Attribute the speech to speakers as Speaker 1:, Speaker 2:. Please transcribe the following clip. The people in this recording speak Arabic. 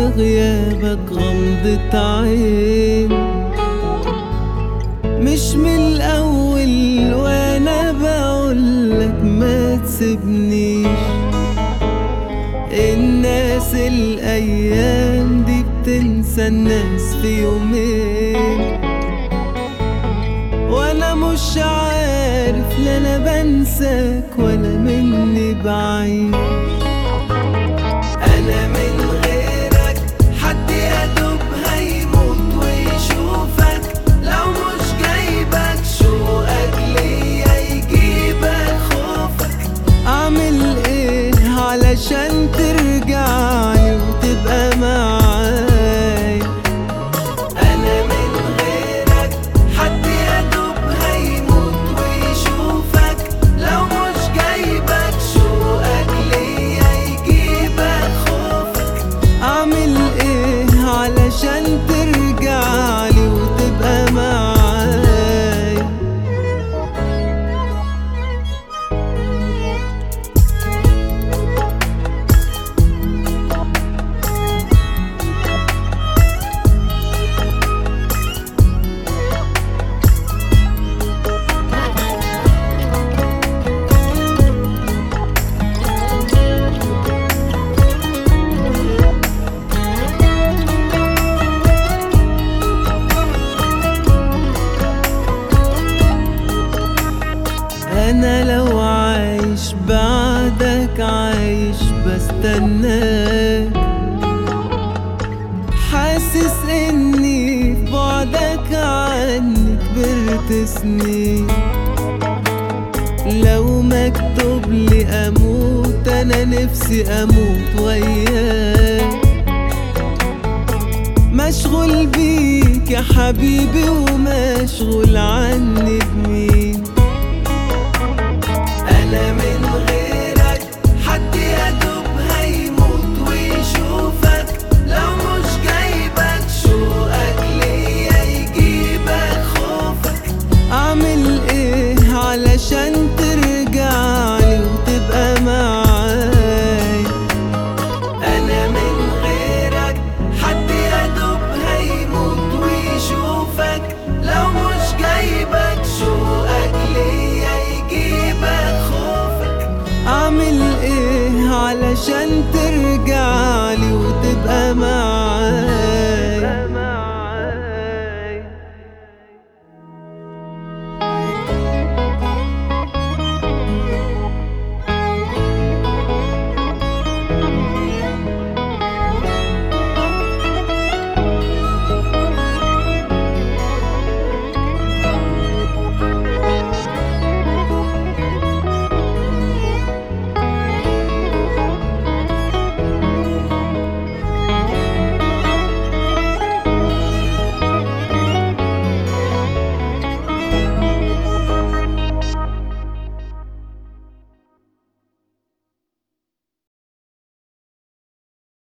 Speaker 1: غيابك غمضة عين. مش من الأول وأنا بقولك ما تسيبنيش. الناس الأيام دي بتنسى الناس في يومين، وأنا مش عارف لا أنا بنساك ولا مني بعيد. أنا من غيرك حد يدوب هيموت ويشوفك، لو مش جايبك شوقك ليا يجيبك خوفك. أعمل إيه علشان ترجعلي وتبقى معايا؟ أنا من غيرك حد يدوب هيموت ويشوفك، لو مش جايبك شوقك ليا يجيبك خوفك. أعمل إيه علشان ترجعلي وتبقى معايا؟ أنا لو عايش بعدك عايش بستناك، حاسس إني في بعدك عني كبرت سنين. لو مكتوب لي أموت أنا نفسي أموت وياك. مشغول بيك يا حبيبي ومشغول عني بمين؟ أنا من غيرك حد يدوب هيموت ويشوفك، لو مش جايبك شوقك ليا يجيبك خوفك. أعمل إيه علشان ترجعلي وتبقى معايا؟ أنا من غيرك حد يدوب هيموت ويشوفك، لو مش جايبك شوقك ليا يجيبك خوفك. أعمل إيه علشان ترجعلي وتبقى معايا؟